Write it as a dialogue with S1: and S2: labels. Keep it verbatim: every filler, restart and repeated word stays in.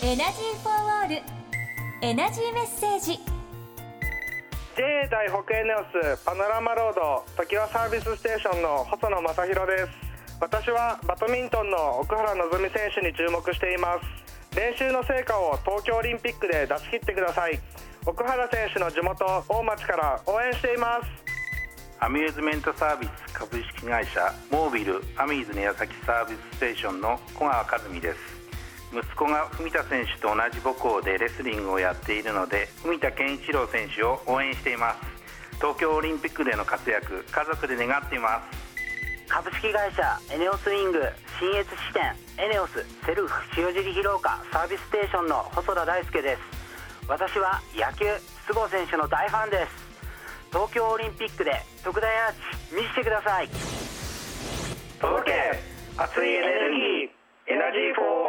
S1: エナジーフォーオールエナジーメッセージ。 ジ
S2: ェイエー 大北エネオスパノラマロード常盤サービスステーションの細野正弘です。私はバドミントンの奥原希望選手に注目しています。練習の成果を東京オリンピックで出し切ってください。奥原選手の地元大町から応援しています。
S3: アミューズメントサービス株式会社モービルアミーズ宮崎サービスステーションの小川和美です。息子が文田選手と同じ母校でレスリングをやっているので、文田健一郎選手を応援しています。東京オリンピックでの活躍、家族で願っています。
S4: 株式会社エネオスウィング信越支店エネオスセルフ塩尻広岡サービスステーションの細田大輔です。私は野球筒香選手の大ファンです。東京オリンピックで特大アーチ見せてください。
S2: 届け熱いエネルギーエナジーフォー